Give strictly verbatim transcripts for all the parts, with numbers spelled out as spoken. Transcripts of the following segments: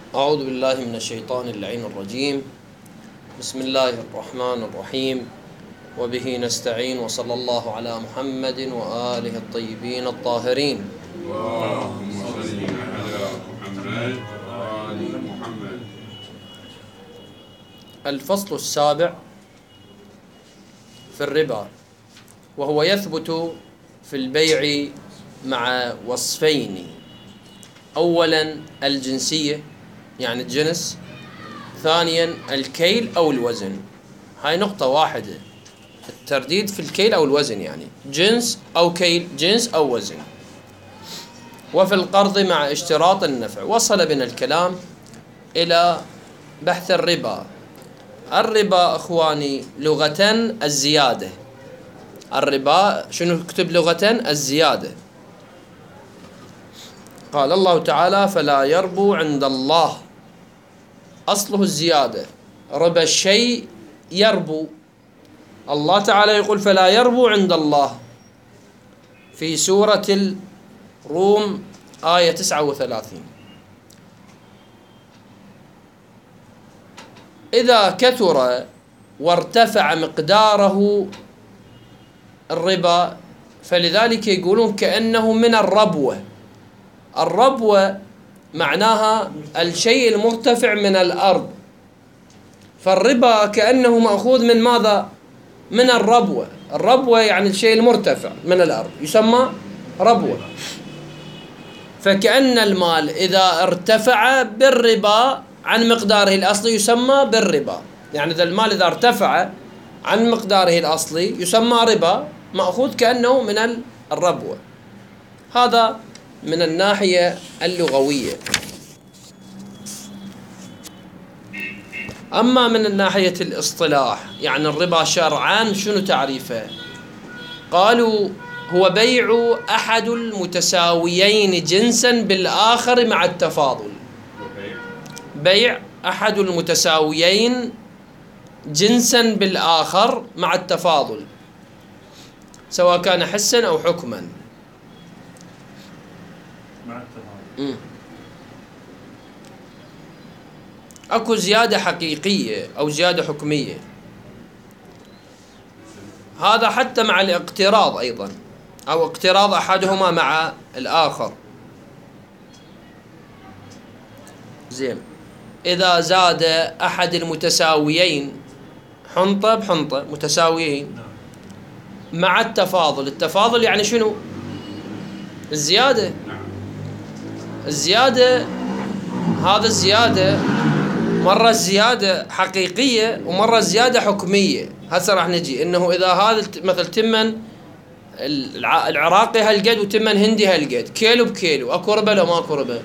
أعوذ بالله من الشيطان اللعين الرجيم. بسم الله الرحمن الرحيم، وبه نستعين، وصلى الله على محمد وآله الطيبين الطاهرين. اللهم صل على محمد وآل محمد. الفصل السابع في الربا، وهو يثبت في البيع مع وصفين: أولا الجنسية يعني الجنس، ثانيا الكيل أو الوزن. هاي نقطة واحدة، الترديد في الكيل أو الوزن، يعني جنس أو كيل، جنس أو وزن. وفي القرض مع اشتراط النفع. وصل بنا الكلام إلى بحث الربا. الربا أخواني لغة الزيادة. الربا شنو كتب لغة؟ الزيادة. قال الله تعالى: فلا يربو عند الله. أصله الزيادة، ربا الشيء يربو. الله تعالى يقول: فلا يربو عند الله في سورة الروم آية تسعة وثلاثين. إذا كثر وارتفع مقداره الربا، فلذلك يقولون كأنه من الربوة. الربوة معناها الشيء المرتفع من الأرض، فالربا كأنه مأخوذ من ماذا؟ من الربوة. الربوة يعني الشيء المرتفع من الأرض، يسمى ربوة. فكأن المال إذا ارتفع بالربا عن مقداره الأصلي يسمى بالربا. يعني إذا المال إذا ارتفع عن مقداره الأصلي يسمى ربا، مأخوذ كأنه من الربوة. هذا من الناحية اللغوية. أما من الناحية الاصطلاح، يعني الربا شرعا شنو تعريفه؟ قالوا: هو بيع أحد المتساويين جنسا بالآخر مع التفاضل. بيع أحد المتساويين جنسا بالآخر مع التفاضل، سواء كان حسا أو حكما. مع التفاضل. أكو زيادة حقيقية أو زيادة حكمية. هذا حتى مع الاقتراض أيضا، أو اقتراض أحدهما مع الآخر. زين، إذا زاد أحد المتساويين، حنطة بحنطة متساويين، مع التفاضل. التفاضل يعني شنو؟ الزيادة. الزيادة هذا الزيادة مرة الزيادة حقيقية ومرة الزيادة حكمية. هسه راح نجي إنه إذا هذا مثل تمن العراقي هالقد وتمن هندي هالقد، كيلو بكيلو، أكو ربا لو ماكو ربا؟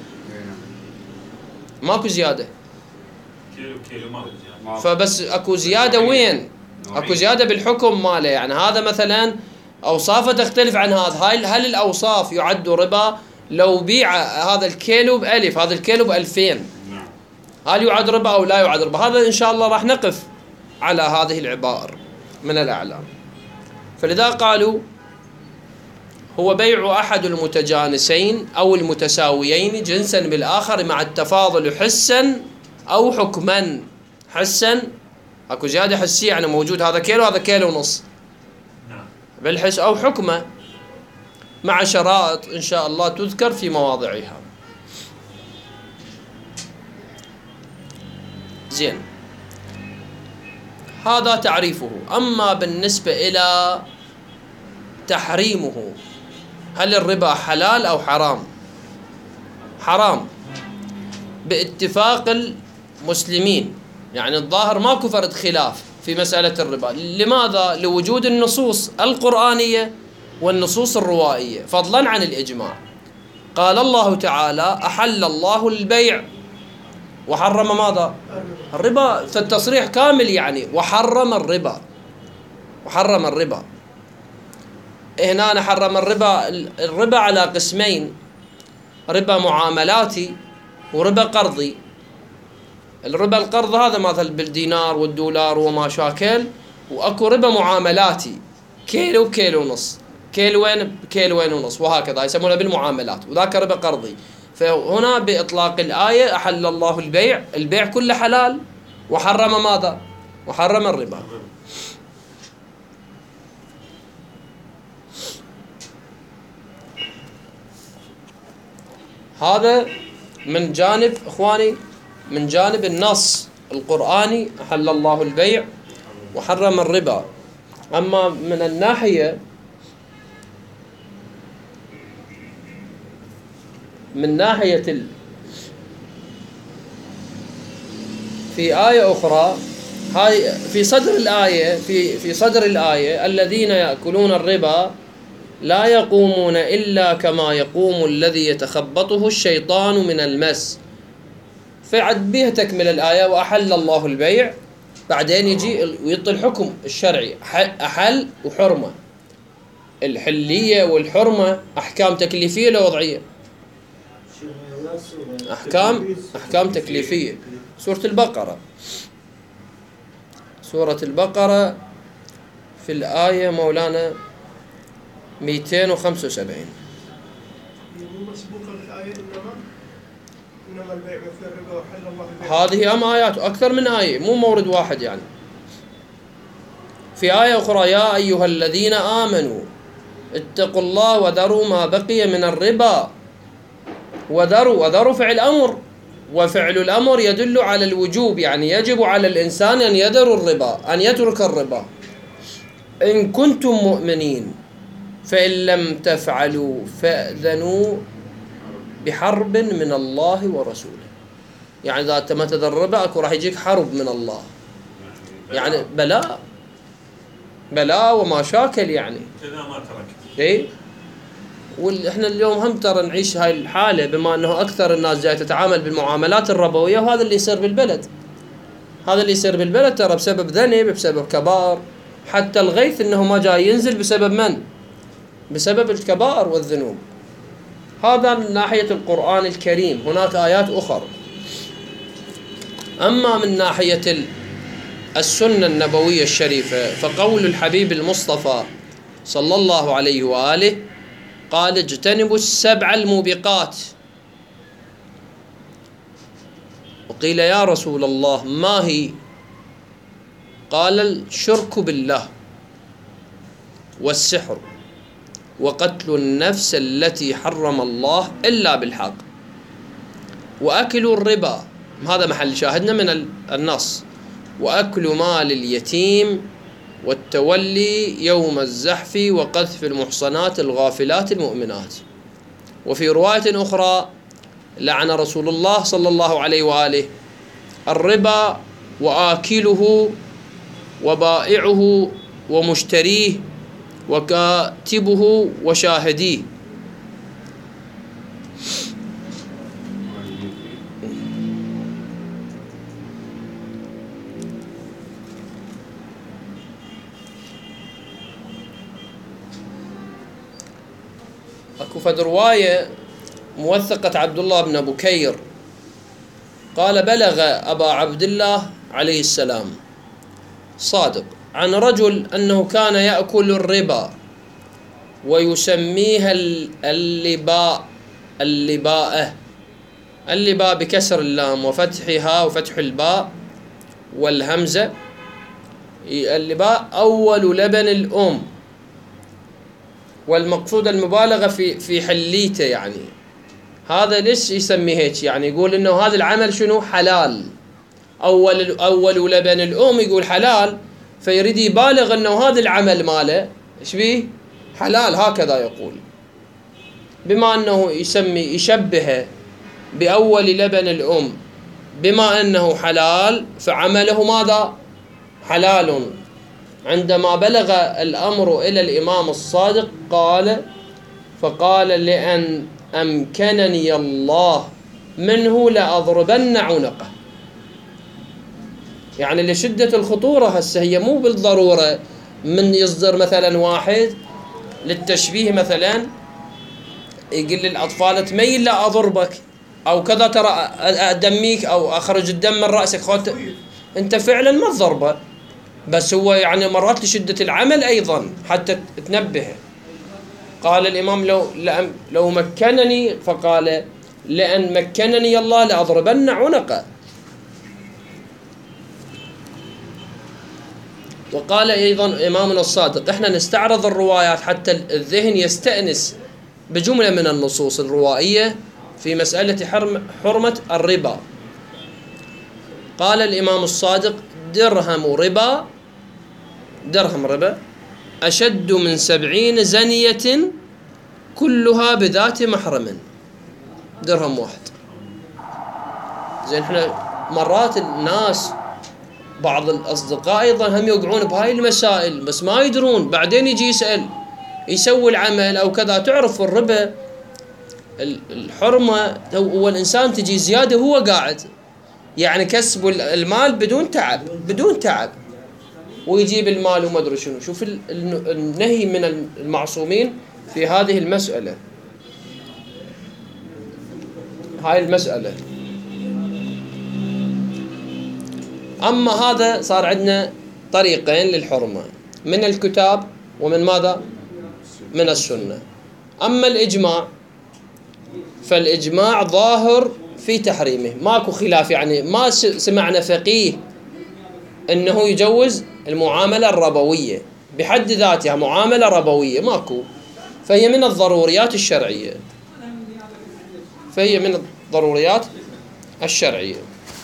ماكو زيادة. كيلو بكيلو ماكو زيادة. فبس أكو زيادة وين؟ أكو زيادة بالحكم ماله. يعني هذا مثلا أوصافه تختلف عن هذا. هل هل الأوصاف يعد ربا؟ لو بيع هذا الكيلو بألف، هذا الكيلو بألفين، هل يعد ربا أو لا يعد ربا؟ هذا إن شاء الله راح نقف على هذه العبارة من الأعلام. فلذا قالوا: هو بيع أحد المتجانسين أو المتساويين جنسا بالآخر مع التفاضل حسا أو حكما. حسا أكو زيادة حسية، يعني موجود هذا كيلو هذا كيلو ونص بالحس، أو حكمة مع شرائط إن شاء الله تذكر في مواضعها. زين، هذا تعريفه. أما بالنسبة إلى تحريمه، هل الربا حلال أو حرام؟ حرام باتفاق المسلمين. يعني الظاهر ماكو فرد خلاف في مسألة الربا. لماذا؟ لوجود النصوص القرآنية والنصوص الروائية، فضلا عن الإجماع. قال الله تعالى: أحل الله البيع وحرم ماذا؟ الربا. فالتصريح كامل يعني وحرم الربا. وحرم الربا. هنا حرم الربا. الربا على قسمين: ربا معاملاتي وربا قرضي. الربا القرض هذا مثل بالدينار والدولار وما شاكل، واكو ربا معاملاتي، كيلو بكيلو ونص، كيلوين بكيلوين ونص، وهكذا يسمونها بالمعاملات. وذاك ربا قرضي. فهنا بإطلاق الآية أحل الله البيع، البيع كله حلال، وحرم ماذا؟ وحرم الربا. هذا من جانب إخواني، من جانب النص القرآني أحل الله البيع وحرم الربا. أما من الناحية من ناحية ال... في آية أخرى، هاي في صدر الآية، في في صدر الآية: الذين يأكلون الربا لا يقومون إلا كما يقوم الذي يتخبطه الشيطان من المس. فعد بها تكمل الآية: وأحل الله البيع. بعدين يجي ويعطي الحكم الشرعي، أحل وحرمة. الحلية والحرمة أحكام تكليفية ولا وضعية؟ أحكام أحكام تكليفية. سورة البقرة، سورة البقرة في الآية مولانا مئتين وخمسة وسبعين. هذه أم آيات أكثر من آية، مو مورد واحد يعني. في آية أخرى: يا أيها الذين آمنوا اتقوا الله وذروا ما بقي من الربا. وذروا وذروا فعل أمر، وفعل الأمر يدل على الوجوب، يعني يجب على الإنسان أن يذر الربا، أن يترك الربا إن كنتم مؤمنين، فإن لم تفعلوا فأذنوا بحرب من الله ورسوله. يعني إذا أنت ما تذر الربا أكو راح يجيك حرب من الله، يعني بلاء بلاء ومشاكل يعني. إذا ما تركت. إيه. واحنا اليوم هم ترى نعيش هاي الحالة، بما أنه أكثر الناس جاي تتعامل بالمعاملات الربوية، وهذا اللي يصير بالبلد. هذا اللي يصير بالبلد ترى بسبب ذنب، بسبب كبار. حتى الغيث إنه ما جاي ينزل بسبب من؟ بسبب الكبائر والذنوب. هذا من ناحية القرآن الكريم. هناك آيات أخرى. أما من ناحية السنة النبوية الشريفة، فقول الحبيب المصطفى صلى الله عليه وآله قال: اجتنبوا السبع الموبقات. وقيل: يا رسول الله ما هي؟ قال: الشرك بالله، والسحر، وقتل النفس التي حرم الله إلا بالحق، وأكل الربا. هذا محل شاهدنا من النص. وأكل مال اليتيم، والتولي يوم الزحف، وقذف المحصنات الغافلات المؤمنات. وفي رواية أخرى: لعن رسول الله صلى الله عليه وآله الربا وآكله وبائعه ومشتريه وكاتبه وشاهديه. اكو فد رواية موثقة عبد الله بن بكير قال: بلغ أبا عبد الله عليه السلام صادق عن رجل أنه كان يأكل الربا ويسميها اللباء اللباءة اللباء بكسر اللام وفتحها وفتح الباء والهمزة. اللباء أول لبن الأم، والمقصود المبالغة في في حليته. يعني هذا ليش يسمي هيك؟ يعني يقول إنه هذا العمل شنو؟ حلال. أول أول لبن الأم يقول حلال، فيريد يبالغ إنه هذا العمل ماله إيش بيه؟ حلال. هكذا يقول، بما أنه يسمي يشبهه بأول لبن الأم، بما أنه حلال فعمله ماذا؟ حلال. عندما بلغ الأمر إلى الإمام الصادق قال فقال: لأن أمكنني الله منه لأضربن عنقه. يعني لشدة الخطورة. هسه هي مو بالضرورة من يصدر مثلا واحد للتشبيه مثلا يقول للأطفال تميل لا أضربك أو كذا، ترى أدميك أو أخرج الدم من رأسك، خوت أنت فعلا ما تضربه، بس هو يعني مرات لشدة العمل أيضا حتى تنبه. قال الإمام: لو لو مكنني، فقال: لأن مكنني الله لأضربن عنقه. وقال أيضا إمامنا الصادق: إحنا نستعرض الروايات حتى الذهن يستأنس بجملة من النصوص الروائية في مسألة حرمة الربا. قال الإمام الصادق: درهم ربا درهم ربا أشد من سبعين زنية كلها بذات محرم. درهم واحد. زين، احنا مرات الناس بعض الأصدقاء أيضا هم يوقعون بهاي المسائل بس ما يدرون، بعدين يجي يسأل يسوي العمل أو كذا. تعرف الربا الحرمة هو الإنسان تجي زيادة هو قاعد، يعني كسب المال بدون تعب بدون تعب ويجيب المال وما أدري شنو. شوف النهي من المعصومين في هذه المسألة، هاي المسألة. أما هذا صار عندنا طريقين للحرمة، من الكتاب ومن ماذا؟ من السنة. أما الإجماع فالإجماع ظاهر في تحريمه، ماكو خلاف، يعني ما سمعنا فقيه أنه يجوز المعاملة الربوية بحد ذاتها، معاملة ربوية ماكو. فهي من الضروريات الشرعية فهي من الضروريات الشرعية.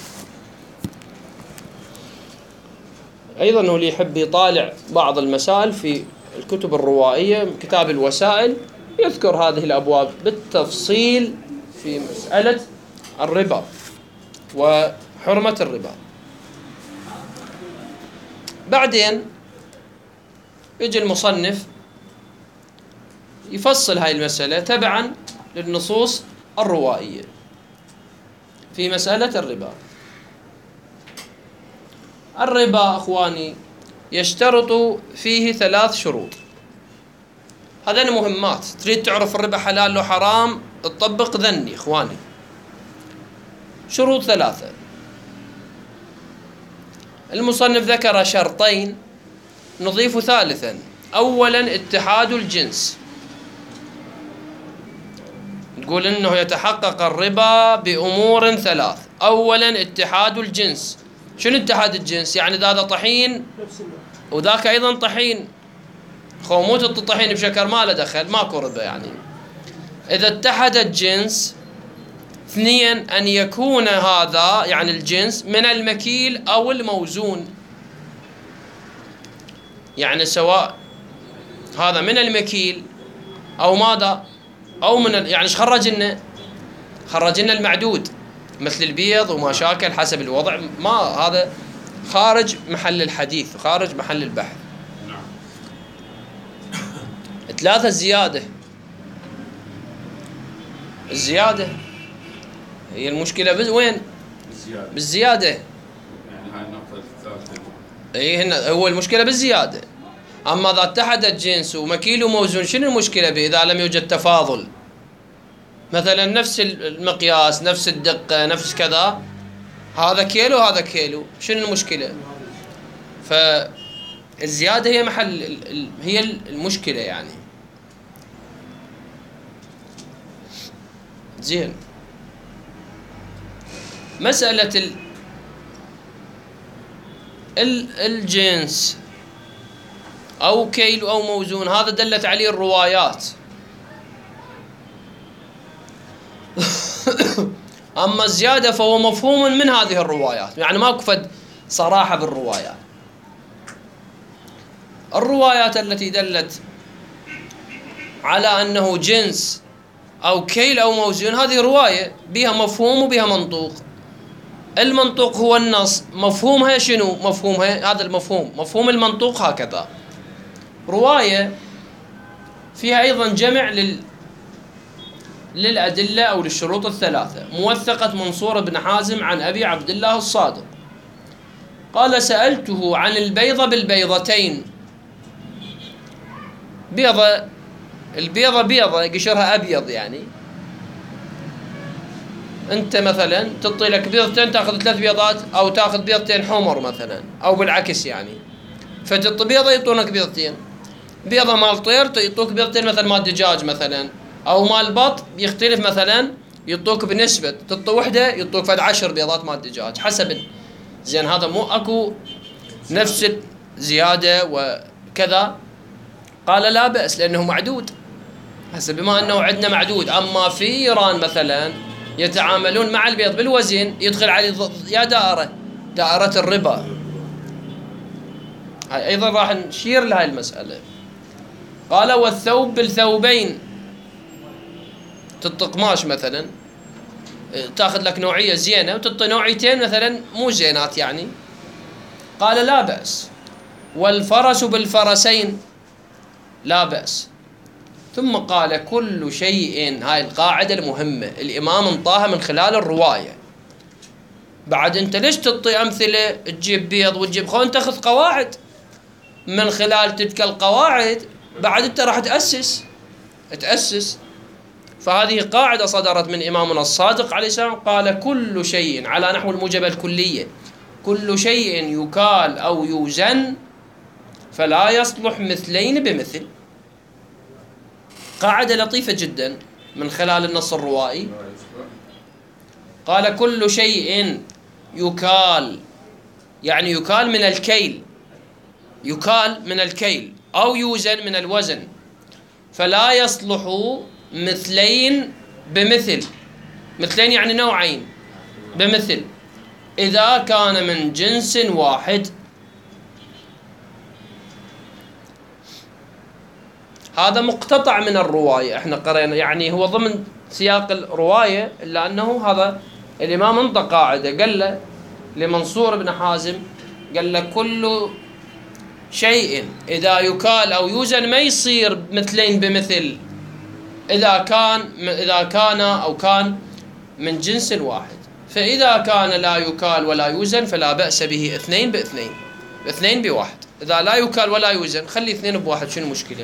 أيضا هو اللي يحب يطالع بعض المسائل في الكتب الروائية، كتاب الوسائل يذكر هذه الأبواب بالتفصيل في مسألة الربا وحرمة الربا. بعدين يجي المصنف يفصل هاي المسألة تبعا للنصوص الروائية في مسألة الربا. الربا أخواني يشترط فيه ثلاث شروط، هذين مهمات. تريد تعرف الربا حلال لو حرام تطبق ذني إخواني. شروط ثلاثة. المصنف ذكر شرطين، نضيف ثالثا. أولا اتحاد الجنس، تقول إنه يتحقق الربا بأمور ثلاث. أولا اتحاد الجنس. شنو اتحاد الجنس؟ يعني هذا طحين وذاك أيضا طحين، خو مو الطحين بشكر ما له دخل، ماكو ربا. يعني إذا اتحد الجنس. اثنين، أن يكون هذا يعني الجنس من المكيل أو الموزون، يعني سواء هذا من المكيل أو ماذا أو من ال... يعني ايش خرج لنا؟ خرج لنا المعدود مثل البيض وما شاكل حسب الوضع، ما هذا خارج محل الحديث وخارج محل البحث. ثلاثة الزيادة. الزيادة هي المشكلة بز... وين؟ بالزيادة. بالزيادة. يعني هاي النقطة الثالثة. اي هنا هو المشكلة بالزيادة. أما إذا اتحد الجنس ومكيل وموزون شنو المشكلة به إذا لم يوجد تفاضل؟ مثلا نفس المقياس، نفس الدقة، نفس كذا، هذا كيلو هذا كيلو، شنو المشكلة؟ فالزيادة هي محل هي المشكلة يعني. زين، مسألة ال الجنس أو كيلو أو موزون، هذا دلت عليه الروايات. أما الزيادة فهو مفهوم من هذه الروايات، يعني ماكو فد صراحة بالروايات. الروايات التي دلت على أنه جنس أو كيل أو موزون، هذه رواية بها مفهوم وبها منطوق. المنطوق هو النص، مفهومها شنو؟ مفهومها هذا المفهوم، مفهوم المنطوق هكذا. رواية فيها أيضا جمع لل للأدلة أو للشروط الثلاثة. موثقة منصور بن حازم عن أبي عبد الله الصادق قال: سألته عن البيضة بالبيضتين. بيضة، البيضة بيضة قشرها أبيض، يعني أنت مثلا تعطي لك بيضتين تأخذ ثلاث بيضات، أو تأخذ بيضتين حمر مثلا، أو بالعكس يعني. فتعطي بيضة يعطونك بيضتين، بيضة مال طير يعطوك بيضتين مثلا مال دجاج مثلا، أو مال بط يختلف مثلا يعطوك بنسبة، تعطي وحدة يعطوك فد عشر بيضات مال دجاج حسب. زين هذا مو اكو نفس زيادة وكذا؟ قال لا بأس لأنه معدود. هسه بما أنه عندنا معدود، أما في إيران مثلا يتعاملون مع البيض بالوزن، يدخل عليه يا دائرة دائرة الربا. هاي أيضا راح نشير لهاي المسألة. قال والثوب بالثوبين، تعطي قماش مثلا تاخذ لك نوعية زينة وتعطي نوعيتين مثلا مو زينات يعني، قال لا بأس. والفرس بالفرسين لا بأس. ثم قال كل شيء، هاي القاعدة المهمة الإمام انطاها من خلال الرواية. بعد أنت ليش تعطي أمثلة تجيب بيض وتجيب خون؟ تأخذ قواعد، من خلال تلك القواعد بعد أنت راح تأسس تأسس فهذه قاعدة صدرت من إمامنا الصادق عليه السلام، قال كل شيء على نحو الموجبة الكلية، كل شيء يكال أو يوزن فلا يصلح مثلين بمثل. قاعدة لطيفة جدا من خلال النص الروائي. قال كل شيء يكال، يعني يكال من الكيل، يكال من الكيل أو يوزن من الوزن، فلا يصلح مثلين بمثل. مثلين يعني نوعين بمثل إذا كان من جنس واحد. هذا مقتطع من الرواية، احنا قرأنا يعني هو ضمن سياق الرواية، إلا أنه هذا الإمام انطى قاعدة، قال له لمنصور بن حازم، قال له كل شيء إذا يكال أو يوزن ما يصير مثلين بمثل إذا كان إذا كان أو كان من جنس واحد، فإذا كان لا يكال ولا يوزن فلا بأس به اثنين باثنين، اثنين بواحد. إذا لا يكال ولا يوزن خلي اثنين بواحد، شنو المشكلة؟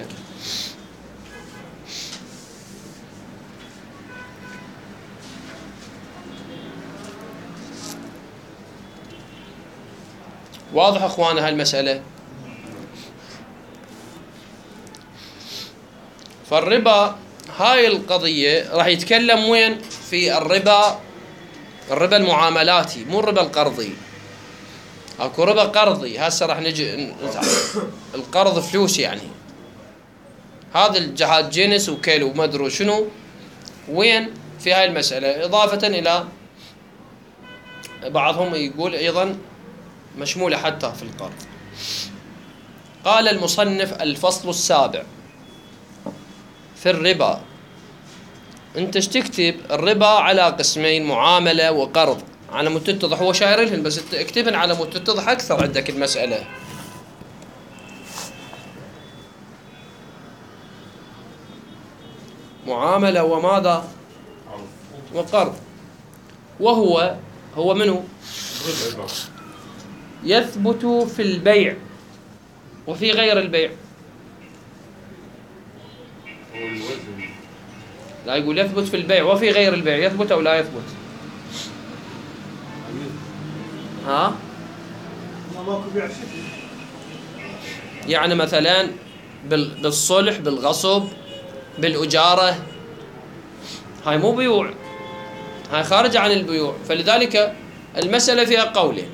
واضح اخوانا هالمسألة؟ فالربا هاي القضية راح يتكلم وين؟ في الربا، الربا المعاملاتي مو الربا القرضي. اكو ربا قرضي، هسه راح نجي القرض فلوس يعني، هذا الجهات جنس وكيلو وما ادري شنو، وين في هاي المسألة. إضافة إلى بعضهم يقول أيضا مشمولة حتى في القرض. قال المصنف الفصل السابع في الربا. انت ايش تكتب؟ الربا على قسمين، معاملة وقرض، على مود تتضح. هو شاير لهن بس اكتبن على مود تتضح أكثر عندك المسألة. معاملة وماذا؟ وقرض. وهو هو منه يثبت في البيع وفي غير البيع. لا يقول يثبت في البيع وفي غير البيع، يثبت أو لا يثبت؟ ها؟ يعني مثلا بالصلح، بالغصب، بالأجارة، هاي مو بيوع، هاي خارجة عن البيوع. فلذلك المسألة فيها قولين،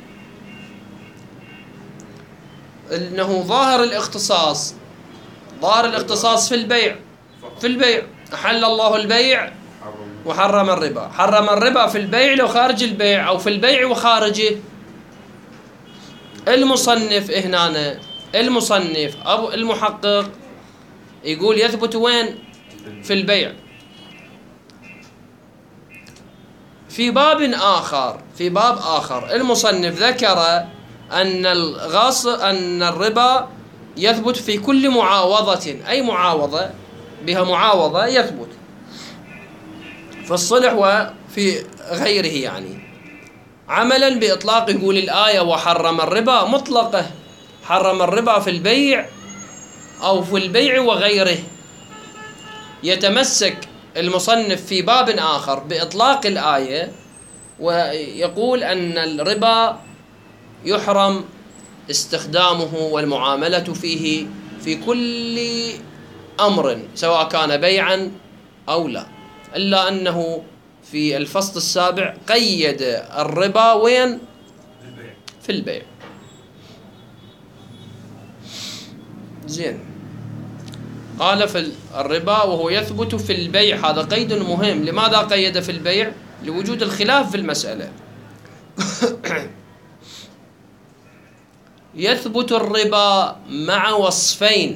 إنه ظاهر الاختصاص، ظاهر الاختصاص في البيع، في البيع أحل الله البيع وحرم الربا. حرم الربا في البيع لو خارج البيع أو في البيع وخارجه. المصنف هنا، المصنف أو المحقق يقول يثبت وين؟ في البيع. في باب آخر، في باب آخر المصنف ذكر أن الغص أن الربا يثبت في كل معاوضة، أي معاوضة بها معاوضة يثبت في الصلح وفي غيره. يعني عملا بإطلاق يقول الآية وحرم الربا مطلقة، حرم الربا في البيع أو في البيع وغيره. يتمسك المصنف في باب آخر بإطلاق الآية ويقول أن الربا يحرم استخدامه والمعاملة فيه في كل أمر سواء كان بيعا أو لا، إلا أنه في الفصل السابع قيد الربا وين؟ البيع. في البيع. زين. قال في الربا وهو يثبت في البيع، هذا قيد مهم. لماذا قيد في البيع؟ لوجود الخلاف في المسألة. يثبت الربا مع وصفين.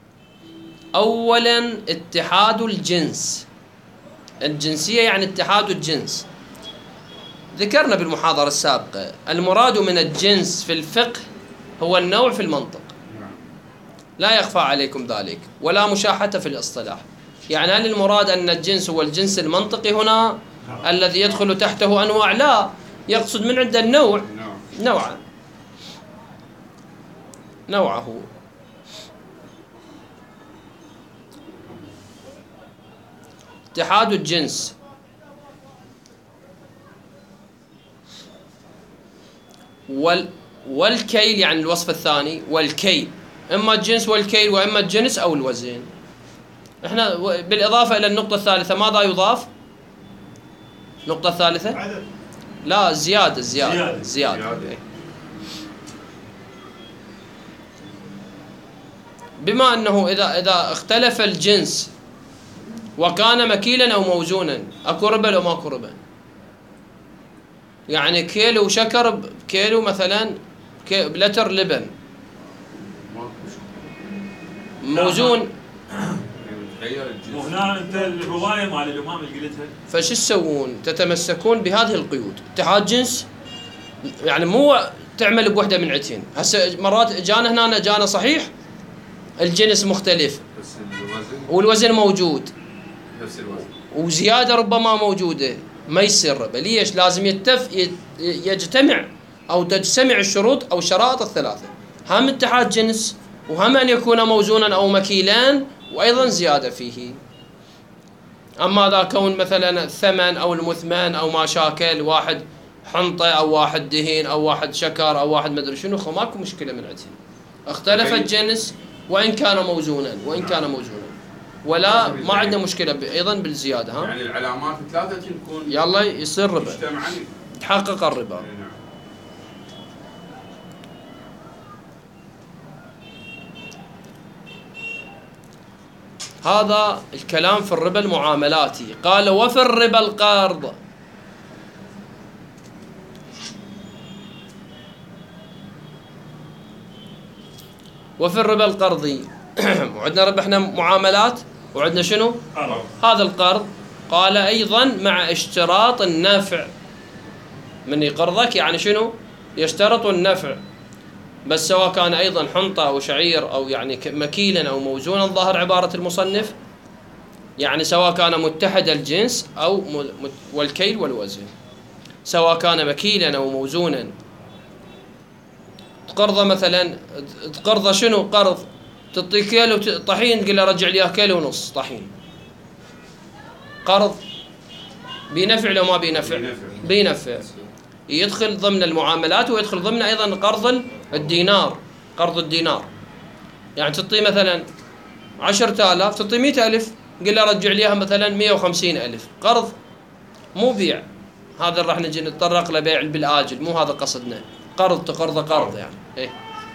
أولا اتحاد الجنس، الجنسية يعني اتحاد الجنس. ذكرنا بالمحاضرة السابقة المراد من الجنس في الفقه هو النوع في المنطق، لا يخفى عليكم ذلك، ولا مشاحة في الاصطلاح. يعني هل المراد أن الجنس هو الجنس المنطقي هنا الذي يدخل تحته أنواع؟ لا، يقصد من عند النوع نوعا نوعه. اتحاد الجنس وال والكيل، يعني الوصف الثاني والكيل، إما الجنس والكيل وإما الجنس أو الوزن. إحنا بالإضافة إلى النقطة الثالثة ماذا يضاف؟ النقطة الثالثة عدد. لا، زيادة زيادة زيادة. زيادة, زيادة. بما أنه إذا إذا اختلف الجنس وكان مكيلا أو موزونا، أكو ربا أو ماكو ربا؟ يعني كيلو شكر بكيلو مثلا بلتر لبن موزون. وهنا انت الروايه مال الامام اللي قلتها، فش تسوون؟ تتمسكون بهذه القيود. اتحاد جنس يعني مو تعمل بوحده من عتين. هسه مرات جانا هنا جانا صحيح الجنس مختلف بس الوزن والوزن موجود نفس الوزن وزياده ربما موجوده، ما يصير ربا. ليش؟ لازم يتف يجتمع او تجتمع الشروط او الشرائط الثلاثه، هم اتحاد جنس وهم ان يكون موزونا او مكيلان وايضا زياده فيه. اما اذا كون مثلا الثمن او المثمن او ما شاكل، واحد حنطه او واحد دهين او واحد شكر او واحد مدري شنو، خو ماكو مشكله من عندهم. اختلف الجنس وان كان موزونا وان كان موزونا، ولا ما عندنا مشكله ايضا بالزياده. ها يعني العلامات ثلاثه تكون يلا يصير ربا، مجتمعا تحقق الربا. نعم. هذا الكلام في الربا المعاملاتي. قال وفي الربا القرض. وفي الربا القرضي وعندنا ربا احنا معاملات وعندنا شنو؟ قرض. هذا القرض قال ايضا مع اشتراط النفع. من يقرضك يعني شنو؟ يشترط النفع، بس سواء كان ايضا حنطه او شعير او يعني مكيلا او موزونا، ظاهر عباره المصنف، يعني سواء كان متحد الجنس او والكيل والوزن، سواء كان مكيلا او موزونا. تقرضه مثلا، تقرضه شنو؟ قرض تعطي كيلو طحين تقول له رجع لي كيلو ونص طحين، قرض بينفع لو ما بينفع؟ بينفع. يدخل ضمن المعاملات ويدخل ضمن ايضا قرض الدينار. قرض الدينار يعني تعطي مثلا عشرة آلاف تعطي مئة ألف، قل له رجع لي مثلا مئة وخمسين ألف. قرض مو بيع، هذا راح نجي نتطرق لبيع بالآجل، مو هذا قصدنا. قرض تقرض قرض يعني ايه.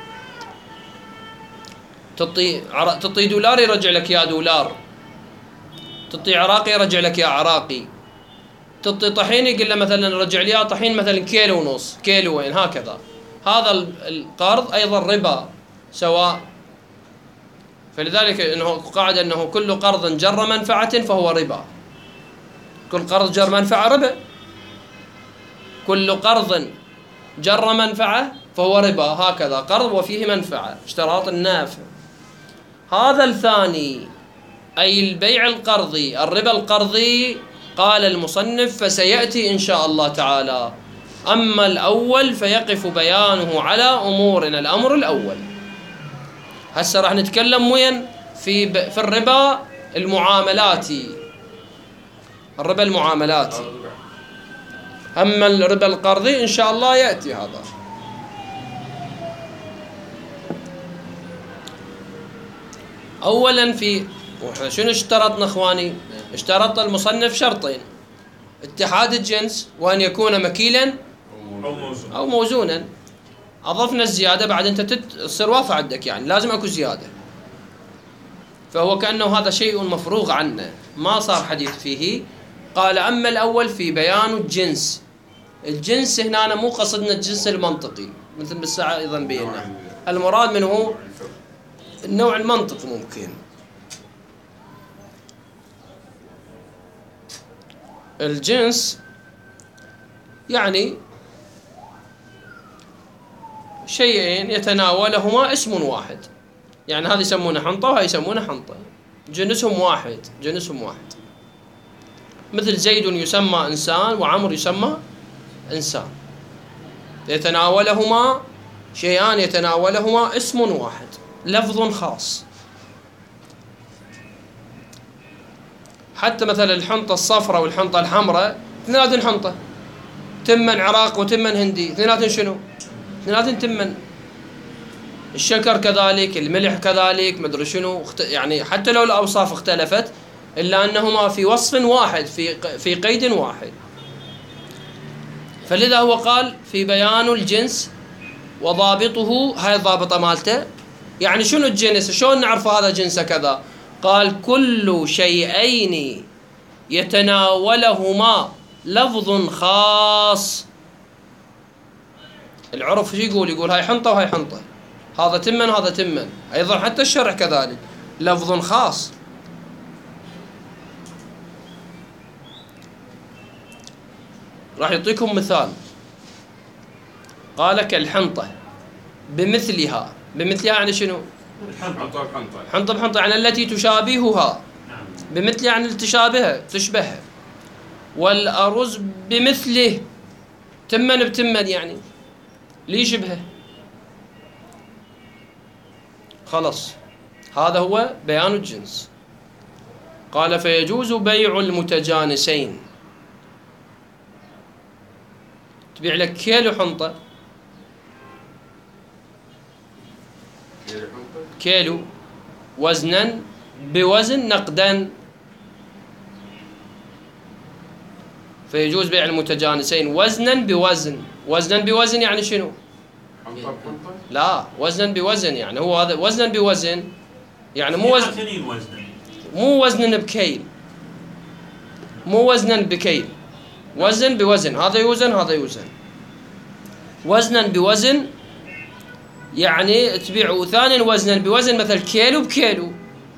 تعطي عر... تعطي دولار يرجع لك يا دولار، تعطي عراقي يرجع لك يا عراقي، تعطي طحين يقول له مثلا رجع لي طحين مثلا كيلو ونص، كيلوين، هكذا. هذا القرض ايضا ربا سواء. فلذلك انه قاعده انه كل قرض جر منفعه فهو ربا. كل قرض جر منفعه ربا، كل قرض جر منفعه فهو ربا، هكذا قرض وفيه منفعه، اشتراط النافع. هذا الثاني أي البيع القرضي، الربا القرضي، قال المصنف فسيأتي إن شاء الله تعالى. أما الأول فيقف بيانه على أمورنا. الأمر الأول هسه راح نتكلم وين؟ في في الربا المعاملاتي، الربا المعاملاتي. أما الربا القرضي إن شاء الله يأتي هذا. أولا في شنو اشترطنا إخواني؟ اشترط المصنف شرطين. اتحاد الجنس وأن يكون مكيلا أو موزون. أو موزونا. أضفنا الزيادة بعد أنت تصير واضحة عندك، يعني لازم أكو زيادة. فهو كأنه هذا شيء مفروغ عنه ما صار حديث فيه. قال أما الأول في بيان الجنس. الجنس هنا مو قصدنا الجنس المنطقي مثل بالساعة أيضا بينا، المراد منه هو النوع المنطقي. ممكن الجنس يعني شيئين يتناولهما اسم واحد، يعني هذا يسمونه حنطة وهذا يسمونه حنطة، جنسهم واحد، جنسهم واحد. مثل زيد يسمى إنسان وعمر يسمى إنسان، يتناولهما شيئان يتناولهما اسم واحد لفظ خاص. حتى مثلا الحنطة الصفراء والحنطة الحمراء اثنيناتن حنطة، تمن عراق وتمن هندي، اثنيناتن شنو؟ اثنيناتن تمن. الشكر كذلك، الملح كذلك، مدري شنو، يعني حتى لو الأوصاف اختلفت إلا أنهما في وصف واحد، في في قيد واحد. فلذا هو قال في بيان الجنس وضابطه، هاي الضابطة مالته. يعني شنو الجنس؟ شلون نعرف هذا جنس كذا؟ قال كل شيئين يتناولهما لفظ خاص. العرف شو يقول؟ يقول هاي حنطة وهاي حنطة، هذا تمن وهذا تمن. أيضا حتى الشرع كذلك لفظ خاص. راح يعطيكم مثال. قال كالحنطة بمثلها. بمثلها يعني شنو؟ حنطة بحنطة. حنطة بحنطة يعني التي تشابهها. نعم. بمثل يعني تشابهها تشبهها. والأرز بمثله، تمن بتمن يعني ليه شبهه. خلص هذا هو بيان الجنس. قال فيجوز بيع المتجانسين. تبيع لك كيلو حنطة، كيلو وزنا بوزن نقدا، فيجوز بيع المتجانسين وزنا بوزن. وزنا بوزن يعني شنو؟ حنطة بحنطة؟ لا، وزنا بوزن يعني هو هذا وزنا بوزن، يعني مو وزن، اثنين وزنا، مو وزنا بكيل، مو وزنا بكيل، وزن بوزن. هذا يوزن هذا يوزن. وزنا بوزن يعني تبيع ثانيا وزنا بوزن، مثل كيلو بكيلو.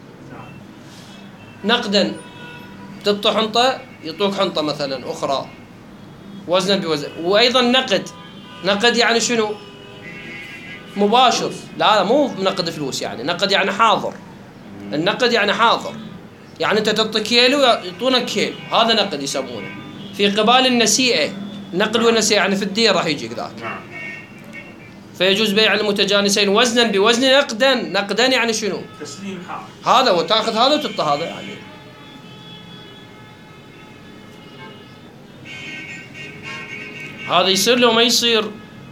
نقدا تعطي حنطة يعطوك حنطة مثلا أخرى وزنا بوزن. وأيضا نقد. نقد يعني شنو؟ مباشر. لا لا مو نقد فلوس، يعني نقد يعني حاضر. النقد يعني حاضر، يعني أنت تعطي كيلو يعطونك كيلو، هذا نقد يسمونه. في قبال النسيئة، نقد والنسيئة يعني في الدين راح يجيك ذاك. نعم. فيجوز بيع المتجانسين وزنا بوزن نقدا. نقدا يعني شنو؟ تسليم حال. هذا وتاخذ هذا وتعطى هذا يعني. هذا يصير لو ما يصير؟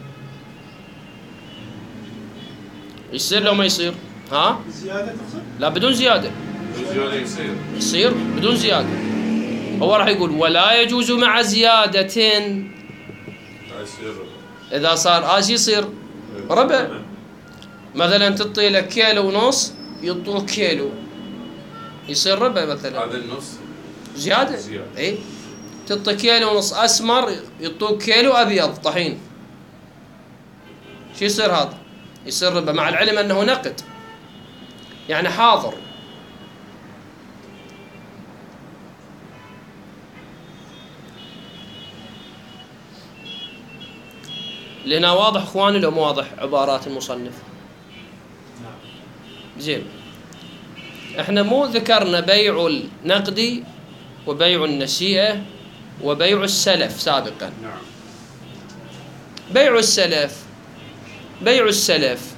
يصير لو ما يصير؟ ها؟ زيادة تقصد؟ لا بدون زيادة. الزيادة يصير. يصير بدون زيادة. هو راح يقول ولا يجوز مع زيادة. لا يصير. إذا صار ايش يصير؟ ربع. مثلا تعطي لك كيلو ونص يعطوك كيلو، يصير ربع مثلا. هذا النص زيادة. زيادة. اي تعطي كيلو ونص اسمر يعطوك كيلو ابيض طحين، شو يصير هذا؟ يصير ربا، مع العلم انه نقد يعني حاضر. لنا واضح اخواني لو مو واضح عبارات المصنف؟ زين. احنا مو ذكرنا بيع النقد وبيع النسيئة وبيع السلف سابقا؟ نعم. بيع السلف، بيع السلف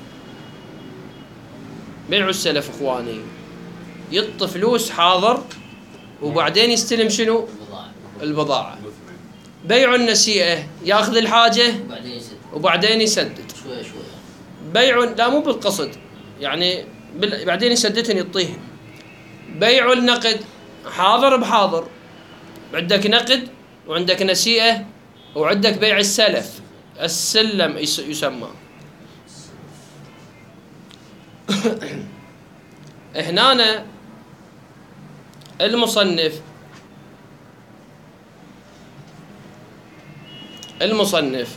بيع السلف اخواني يعطي فلوس حاضر وبعدين يستلم شنو؟ البضاعة. بيع النسيئة ياخذ الحاجة وبعدين يسدد وبعدين يسدد شوية شوية. بيع لا مو بالقصد، يعني بال... بعدين يسددهن يعطيهن. بيع النقد حاضر بحاضر، عندك نقد وعندك نسيئة، وعندك بيع السلف، السلم يسمى. هنا المصنف المصنف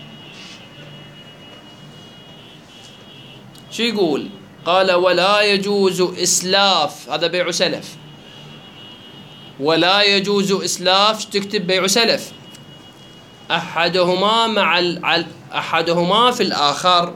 شو يقول؟ قال ولا يجوز إسلاف، هذا بيع سلف، ولا يجوز إسلاف، تكتب بيع سلف، أحدهما مع ال... أحدهما في الآخر.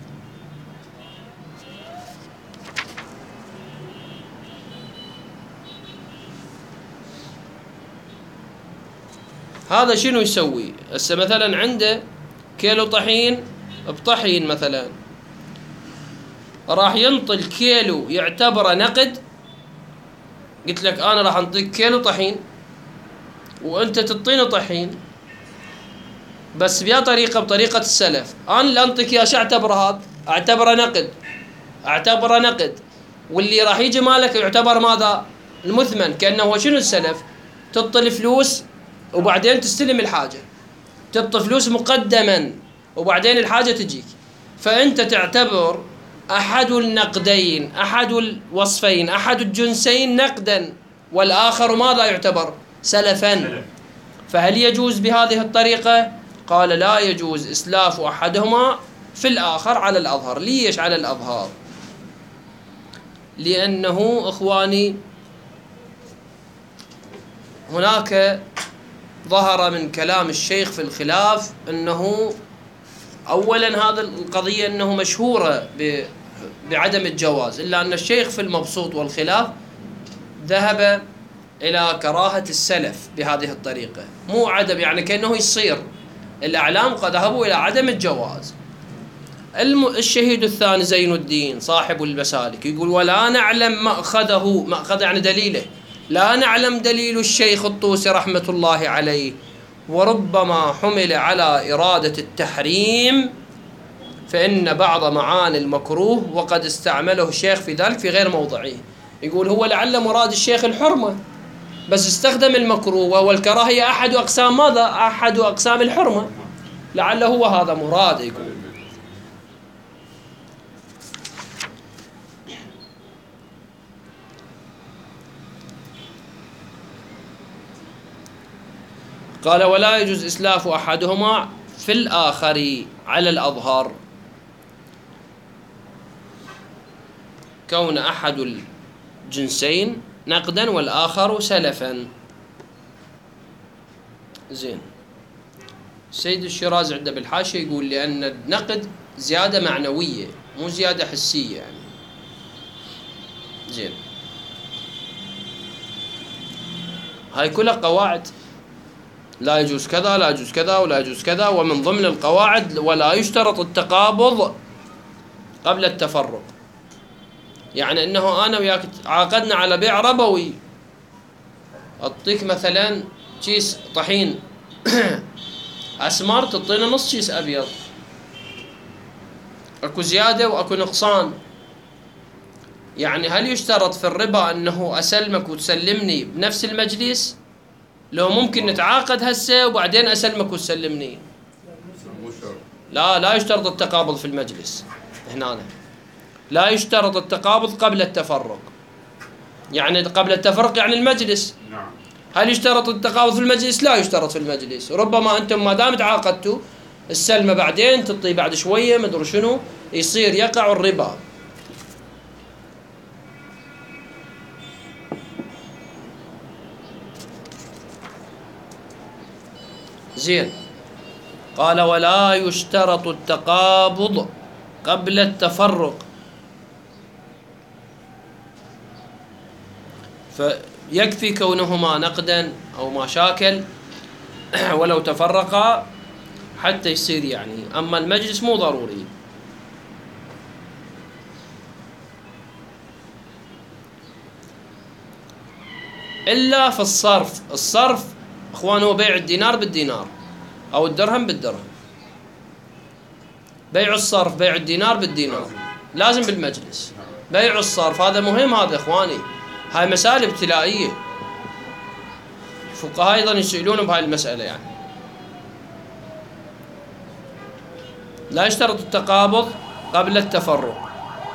هذا شنو يسوي؟ هسه مثلا عنده كيلو طحين بطحين مثلا، راح ينطي الكيلو يعتبره نقد. قلت لك انا راح انطيك كيلو طحين وانت تعطيني طحين، بس بيا طريقه بطريقه السلف. انا اللي انطيك اياه شو اعتبره؟ هذا اعتبره نقد، اعتبره نقد، واللي راح يجي مالك يعتبر ماذا؟ المثمن. كانه هو شنو السلف؟ تعطي الفلوس وبعدين تستلم الحاجه، تعطي فلوس مقدما وبعدين الحاجه تجيك. فانت تعتبر احد النقدين، احد الوصفين، احد الجنسين نقدا، والاخر ماذا يعتبر؟ سلفا. فهل يجوز بهذه الطريقه؟ قال لا يجوز اسلاف احدهما في الاخر على الاظهر. ليش على الاظهر؟ لانه اخواني هناك ظهر من كلام الشيخ في الخلاف انه اولا هذا القضيه انه مشهوره بعدم الجواز، الا ان الشيخ في المبسوط والخلاف ذهب الى كراهه السلف بهذه الطريقه، مو عدم يعني كانه يصير. الاعلام قد ذهبوا الى عدم الجواز. الشهيد الثاني زين الدين صاحب المسالك يقول ولا نعلم مأخذه، مأخذ يعني دليله، لا نعلم دليل الشيخ الطوسي رحمة الله عليه، وربما حمل على إرادة التحريم، فإن بعض معاني المكروه وقد استعمله الشيخ في ذلك في غير موضعه. يقول هو لعل مراد الشيخ الحرمة، بس استخدم المكروه، وهو الكراهية أحد أقسام ماذا؟ أحد أقسام الحرمة، لعل هو هذا مراد. يقول قال ولا يجوز إسلاف أحدهما في الآخر على الأظهر، كون أحد الجنسين نقدا والآخر سلفا. زين. السيد الشيرازي عنده بالحاشية يقول لأن النقد زيادة معنوية مو زيادة حسية يعني. زين. هاي كلها قواعد، لا يجوز كذا، لا يجوز كذا، ولا يجوز كذا. ومن ضمن القواعد ولا يشترط التقابض قبل التفرق. يعني انه انا وياك عاقدنا على بيع ربوي، اعطيك مثلا كيس طحين اسمر تعطينا نص كيس ابيض، اكو زياده واكو نقصان. يعني هل يشترط في الربا انه اسلمك وتسلمني بنفس المجلس؟ لو ممكن نتعاقد هسه وبعدين اسلمك وتسلمني. لا لا يشترط التقابض في المجلس. هنا لا يشترط التقابض قبل التفرق. يعني قبل التفرق يعني المجلس. نعم. هل يشترط التقابض في المجلس؟ لا يشترط في المجلس. ربما انتم ما دام تعاقدتوا السلمه بعدين تعطي بعد شويه مدري شنو، يصير يقع الربا. زين. قال ولا يشترط التقابض قبل التفرق، فيكفي كونهما نقدا أو ما شاكل ولو تفرقا حتى يصير يعني. أما المجلس مو ضروري. إلا في الصرف. الصرف اخوان هو بيع الدينار بالدينار او الدرهم بالدرهم. بيع الصرف بيع الدينار بالدينار لازم بالمجلس. بيع الصرف هذا مهم، هذا اخواني هاي مسائل ابتلائيه. فقهاء أيضا يسألون بهاي المسألة يعني لا يشترط التقابض قبل التفرق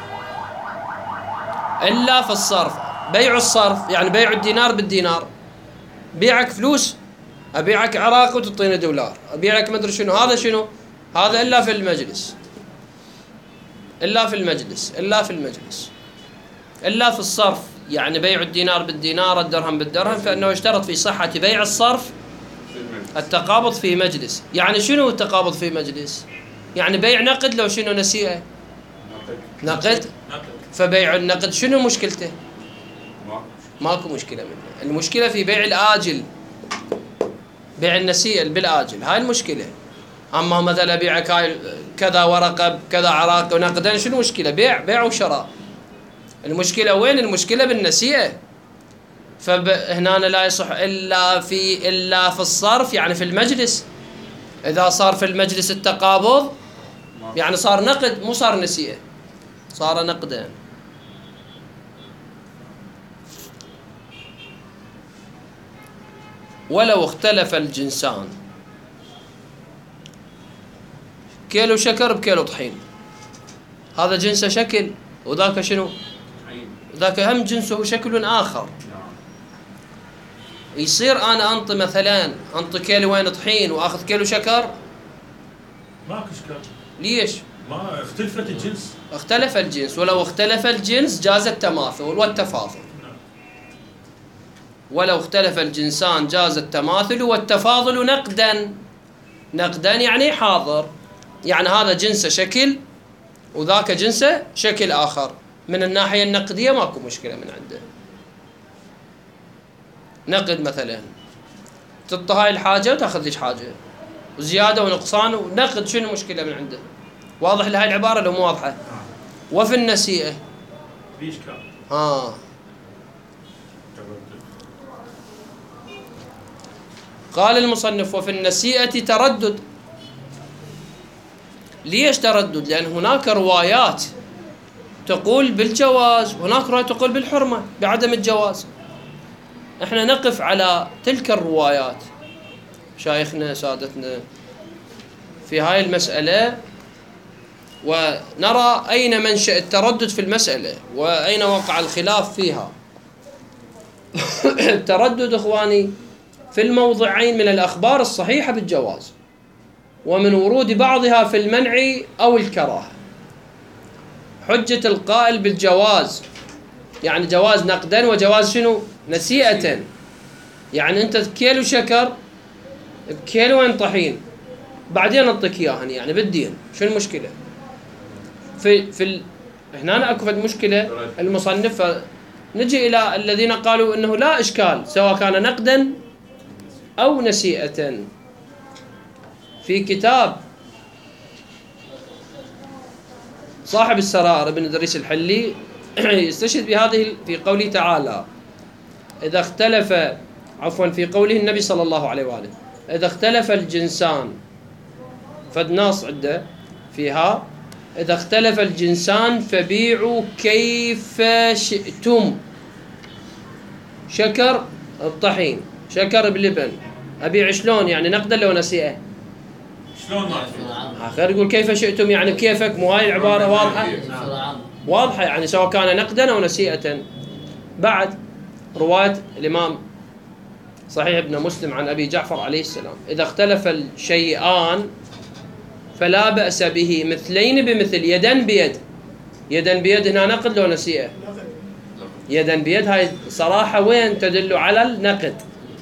إلا في الصرف. بيع الصرف يعني بيع الدينار بالدينار، بيعك فلوس أبيعك عراق وتعطيني دولار، أبيعك مدري شنو، هذا شنو؟ هذا إلا في المجلس، إلا في المجلس، إلا في المجلس، إلا في الصرف يعني بيع الدينار بالدينار الدرهم بالدرهم، فإنه يشترط في صحة بيع الصرف التقابض في مجلس. يعني شنو التقابض في مجلس؟ يعني بيع نقد لو شنو نسيئة نقد، فبيع النقد شنو مشكلته؟ ماكو مشكلة منه. المشكلة في بيع الآجل، بيع النسيئة بالآجل، هاي المشكلة. أما مثلا بيعك هاي كذا ورقة كذا عراق ونقدا شنو مشكلة؟ بيع بيع وشراء. المشكلة وين؟ المشكلة بالنسيئة. فهنا لا يصح إلا في إلا في الصرف يعني في المجلس. إذا صار في المجلس التقابض يعني صار نقد مو صار نسيئة، صار نقدا. ولو اختلف الجنسان، كيلو شكر بكيلو طحين، هذا جنسه شكل وذاك شنو؟ ذاك هم جنسه شكل آخر. يصير أنا أنطي مثلا أنطي كيلوين طحين وأخذ كيلو شكر؟ ماكو اشكال. ليش؟ ما اختلفت الجنس. اختلف الجنس، ولو اختلف الجنس جاز التماثل والتفاضل. ولو اختلف الجنسان جاز التماثل والتفاضل نقدا. نقدا يعني حاضر، يعني هذا جنسه شكل وذاك جنسه شكل آخر، من الناحية النقدية ماكو مشكلة من عنده. نقد مثلا تعطي هاي الحاجة وتاخذ ليش حاجة وزيادة ونقصان ونقد، شنو مشكلة من عنده؟ واضح لهاي العبارة لو مو واضحة؟ وفي النسيئة في إشكال. آه قال المصنف وفي النسيئة تردد. ليش تردد؟ لأن هناك روايات تقول بالجواز وهناك روايات تقول بالحرمة بعدم الجواز. احنا نقف على تلك الروايات شايخنا سادتنا في هاي المسألة، ونرى أين منشأ التردد في المسألة وأين وقع الخلاف فيها. التردد إخواني في الموضعين من الأخبار الصحيحة بالجواز، ومن ورود بعضها في المنع أو الكراهة. حجة القائل بالجواز يعني جواز نقدا وجواز شنو؟ نسيئة. يعني أنت كيلو شكر بكيلوين طحين بعدين أعطيك إياهن يعني بالدين، شو المشكلة؟ في في ال... هنا أكو مشكلة المصنف. نجي إلى الذين قالوا إنه لا إشكال سواء كان نقدا أو نسيئة. في كتاب صاحب السرائر ابن إدريس الحلي يستشهد بهذه في قوله تعالى إذا اختلف عفوا في قوله النبي صلى الله عليه وآله إذا اختلف الجنسان، فالنص عنده فيها إذا اختلف الجنسان فبيعوا كيف شئتم. شكر الطحين، شكر بلبن، أبيع شلون يعني نقدا لو نسيئة؟ شلون ما آخر يقول كيف شئتم يعني كيفك. مو هاي العبارة واضحة؟ واضحة يعني سواء كان نقدا أو نسيئة. بعد رواية الإمام صحيح ابن مسلم عن أبي جعفر عليه السلام إذا اختلف الشيئان فلا بأس به مثلين بمثل يدا بيد. يدا بيد هنا نقد لو نسيئة؟ يدا بيد. هاي صراحة وين تدل على النقد.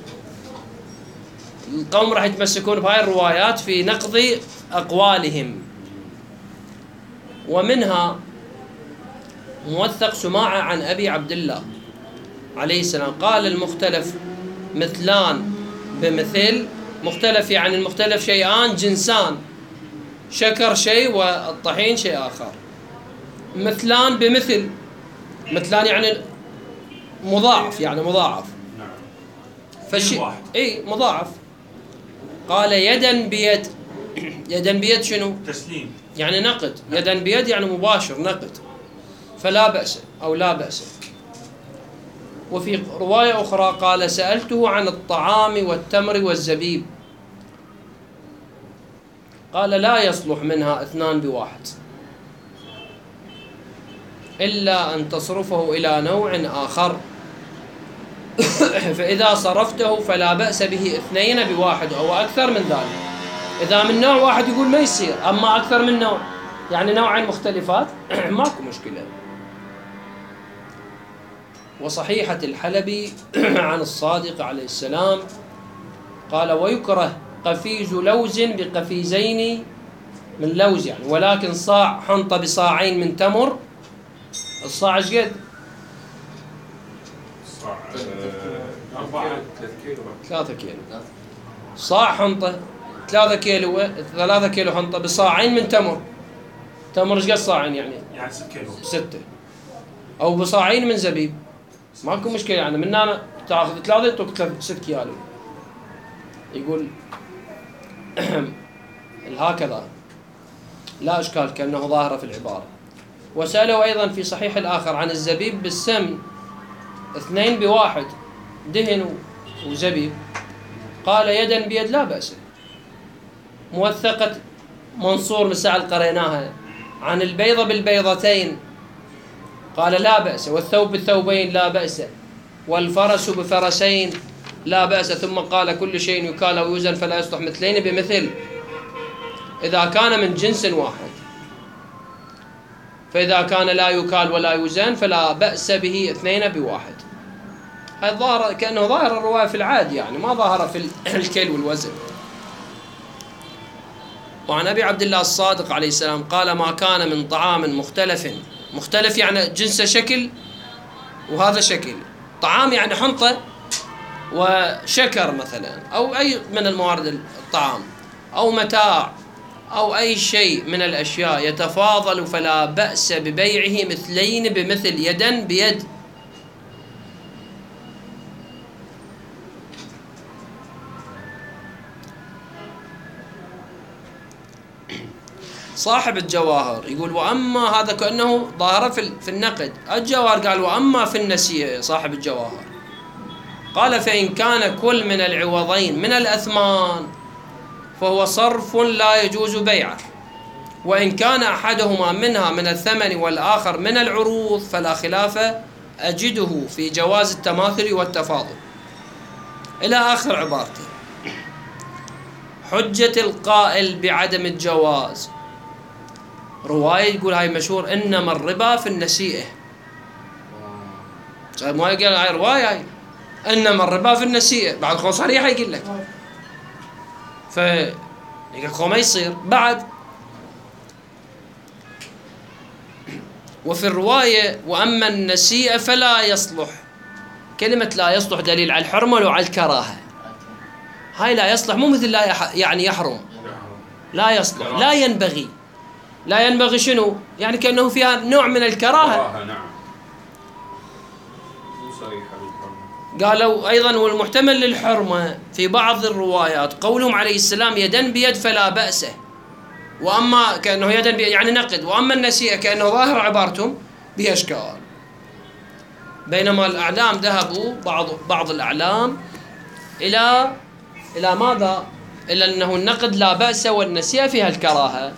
القوم راح يتمسكون بهاي الروايات في نقض أقوالهم. ومنها موثق سماعة عن أبي عبد الله عليه السلام قال المختلف مثلان بمثل. مختلف يعني المختلف شيئان جنسان، شكر شيء والطحين شيء آخر. مثلان بمثل، مثلان يعني مضاعف يعني مضاعف. فشي اي مضاعف. قال يدا بيد. يدا بيد شنو؟ تسليم يعني نقد. يدا بيد يعني مباشر نقد، فلا بأس أو لا بأس. وفي رواية أخرى قال سألته عن الطعام والتمر والزبيب قال لا يصلح منها اثنان بواحد إلا أن تصرفه إلى نوع آخر فإذا صرفته فلا بأس به اثنين بواحد أو أكثر من ذلك. إذا من نوع واحد يقول ما يصير، أما أكثر من نوع يعني نوعين مختلفات ماكو مشكلة. وصحيحة الحلبي عن الصادق عليه السلام قال ويكره قفيز لوز بقفيزين من لوز يعني، ولكن صاع حنطة بصاعين من تمر. الصاع ايش قد؟ صاع أربعة ثلاثة كيلو. ثلاثة كيلو. صاع حنطة ثلاثة كيلو، ثلاثة كيلو حنطة بصاعين من تمر. تمر ايش قد صاعين يعني؟ يعني ستة كيلو. ستة. أو بصاعين من زبيب. ماكو مشكلة يعني، من هنا تاخذ ثلاثة تكتب ست كيلو. يقول هكذا لا إشكال كأنه ظاهرة في العبارة. وسأله أيضا في صحيح الآخر عن الزبيب بالسمن اثنين بواحد دهن وزبيب قال يدا بيد لا بأس. موثقة منصور من ساعة قريناها عن البيضة بالبيضتين قال لا بأس، والثوب بالثوبين لا بأس، والفرس بفرسين لا بأس، ثم قال كل شيء يكال ويوزن فلا يصلح مثلين بمثل إذا كان من جنس واحد، فإذا كان لا يكال ولا يوزن فلا بأس به اثنين بواحد. هذا ظاهر كأنه ظاهر الرواية في العاد يعني، ما ظاهر في الكيل والوزن. وعن أبي عبد الله الصادق عليه السلام قال ما كان من طعام مختلف، مختلف يعني جنسه شكل وهذا شكل، طعام يعني حنطة وشكر مثلا أو أي من الموارد الطعام أو متاع أو أي شيء من الأشياء يتفاضل فلا بأس ببيعه مثلين بمثل يدا بيد. صاحب الجواهر يقول وأما هذا كأنه ظاهر في النقد. الجواهر قال وأما في النسيئة صاحب الجواهر قال فإن كان كل من العوضين من الأثمان فهو صرف لا يجوز بيعه، وإن كان أحدهما منها من الثمن والآخر من العروض فلا خلاف أجده في جواز التماثل والتفاضل إلى آخر عبارته. حجة القائل بعدم الجواز رواية يقول هاي مشهور إنما الربا في النسيئة. ما قال هاي رواية هاي إنما الربا في النسيئة، بعد خو صريحة يقول لك ف يقول خو ما يصير بعد. وفي الرواية وأما النسيئة فلا يصلح، كلمة لا يصلح دليل على الحرمة وعلى الكراهة. هاي لا يصلح مو مثل لا يح... يعني يحرم، لا يصلح لا ينبغي. لا ينبغي شنو؟ يعني كأنه فيها نوع من الكراهة. نعم. مو صريحة بالحرمة. قالوا أيضا والمحتمل للحرمة في بعض الروايات قولهم عليه السلام يدا بيد فلا بأس، وأما كأنه يدا بيد يعني نقد، وأما النسيئة كأنه ظاهر عبارتهم بها إشكال. بينما الأعلام ذهبوا بعض بعض الأعلام إلى إلى ماذا؟ إلى أنه النقد لا بأس والنسيئة فيها الكراهة.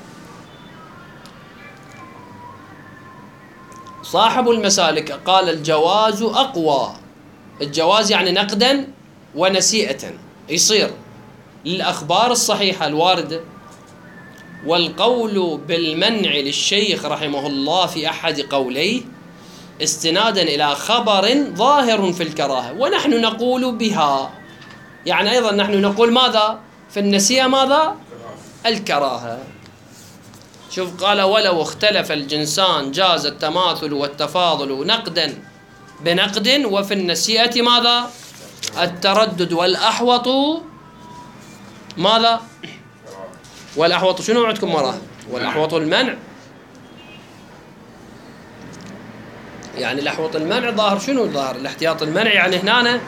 صاحب المسالك قال الجواز أقوى، الجواز يعني نقدا ونسيئة يصير للأخبار الصحيحة الواردة، والقول بالمنع للشيخ رحمه الله في أحد قوليه استنادا إلى خبر ظاهر في الكراهة، ونحن نقول بها. يعني أيضا نحن نقول ماذا في النسيئة؟ ماذا؟ الكراهة. شوف قال ولو اختلف الجنسان جاز التماثل والتفاضل نقدا بنقد، وفي النسيئة ماذا؟ التردد والأحوط ماذا؟ والأحوط شنو عندكم وراه؟ والأحوط المنع. يعني الأحوط المنع ظاهر شنو ظاهر؟ الاحتياط المنع يعني هنا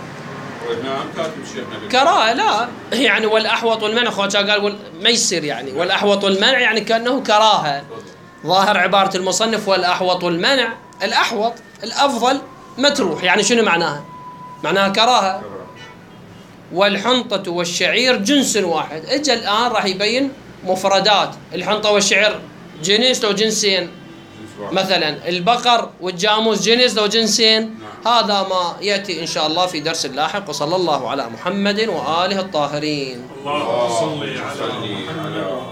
كراهة لا يعني، والأحوط والمنع خواجه قال ما يصير يعني، والأحوط والمنع يعني كأنه كراهة. ظاهر عبارة المصنف والأحوط والمنع، الأحوط الأفضل متروح، يعني شنو معناها؟ معناها كراهة. والحنطة والشعير جنس واحد. اجى الآن راح يبين مفردات. الحنطة والشعير جنس لو جنسين، مثلا البقر والجاموس جنس لو جنسين. هذا ما يأتي إن شاء الله في درس لاحق. وصلى الله على محمد وآله الطاهرين. اللهم صل على محمد